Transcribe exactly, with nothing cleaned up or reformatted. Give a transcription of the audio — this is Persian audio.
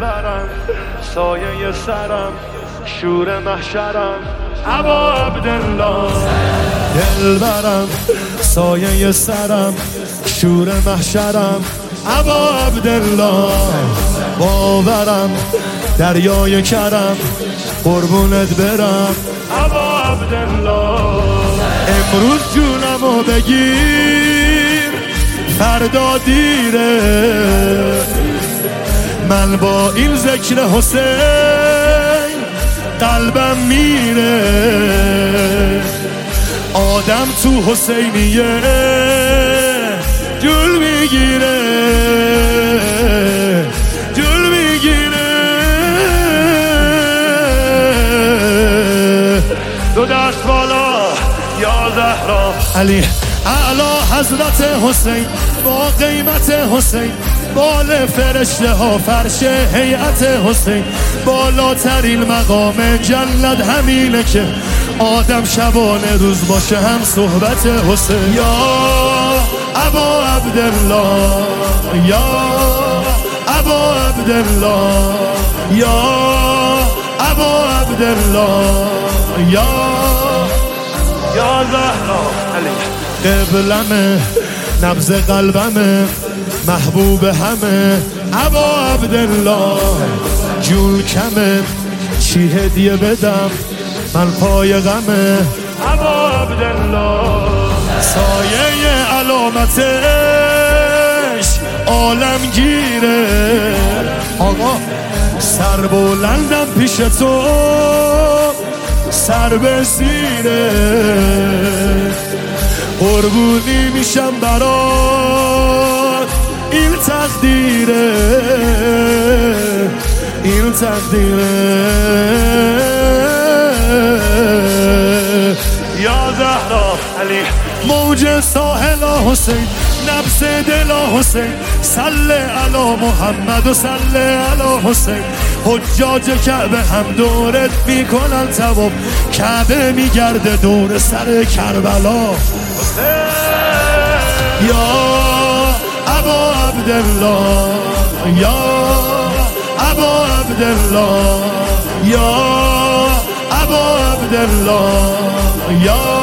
دلبرم سایه سرم شور محشرم ابا عبدالله دلبرم سایه سرم شور محشرم ابا عبدالله باورم دریای کرم قربونت برم ابا عبدالله امروز جونمو بگیر فردا دیره من با این ذکر حسین قلبم میره آدم تو حسینیه جل میگیره جل میگیره دو دست بالا یا زهرا علی اعلی حضرت حسین با قیمت حسین بال فرشته ها فرش هیئت حسین بالاترین مقام جلد همینه که آدم شبانه روز باشه هم صحبت حسین یا ابا عبدالله یا ابا عبدالله یا ابا عبدالله یا یا زهرا علی قبلمه نبض قلبمه محبوب همه ابا عبدالله جون کمه چی هدیه بدم من پای غمه ابا عبدالله سایه علامتش عالمگیره آقا سر بلندم پیش تو سر به زیره قربونی میشم برات این تقدیره این تقدیره یا زهرا علی موج ساحل حسین نبض دل حسین صل علی محمد و صل علی حسین حجاج کعبه هم دورت میکنن طواف کعبه میگرده دور سر کربلا یا ابا عبدالله یا ابا عبدالله یا ابا عبدالله یا